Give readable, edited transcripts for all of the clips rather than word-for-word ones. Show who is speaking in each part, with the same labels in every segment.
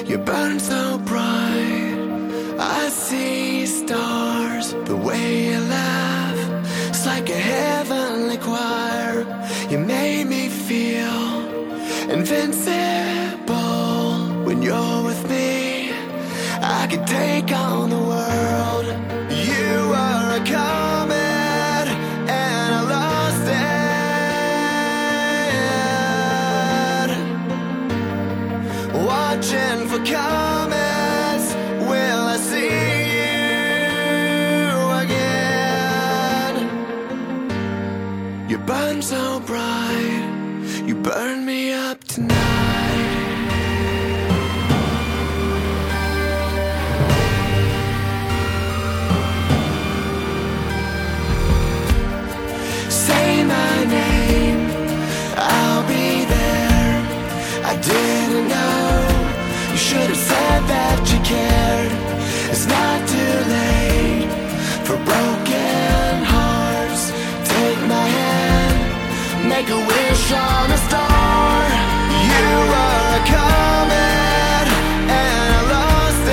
Speaker 1: You burn so bright, I see stars. The way you laugh, it's like a heavenly choir. You made me feel invincible. When you're with me, I can take on the world. You are a comet and I lost it. Watching for comets, will I see you again? You burn so bright, you burn me up tonight. Say my name, I'll be there. I didn't know, you should have said that you cared. It's not too late for broken hearts. Take my hand, make a wish on a star. You are a comet and I lost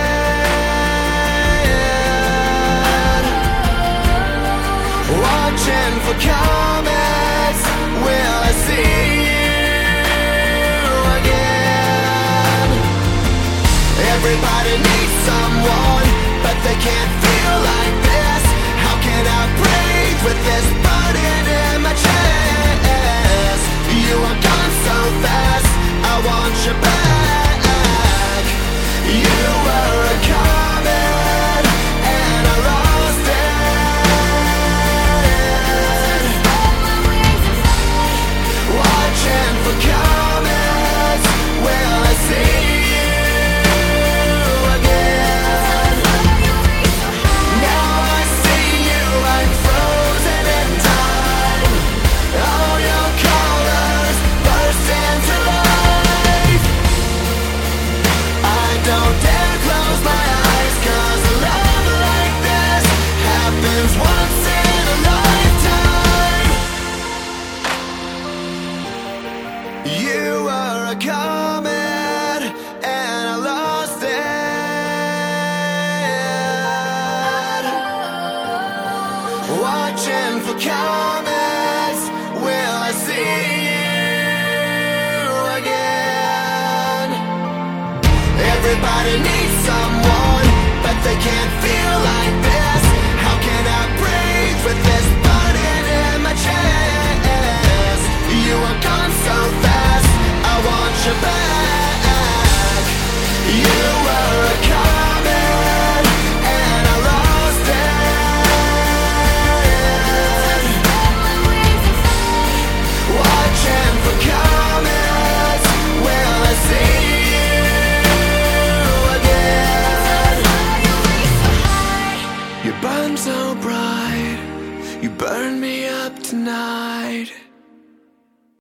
Speaker 1: it. Watching for comets, will I see you again? Everybody needs someone, but they can't feel like this. How can I breathe with this burden in my chest? You are gone so fast, I want you back. You were a comet and I lost it. Watching for comets, will I see you again? Now I see you like frozen in time. All your colors burst into life. I don't dare close my eyes, 'cause a love like this happens once in a lifetime. You are a comet and I lost it. Watching for comets, will I see you again? Everybody needs someone, but they can't feel like this. How can I breathe with this burden in my chest? You are gone so fast, I want you back. You were a comet and I lost it. Watching for comets, will I see you again? You burn so bright, you burn me up tonight.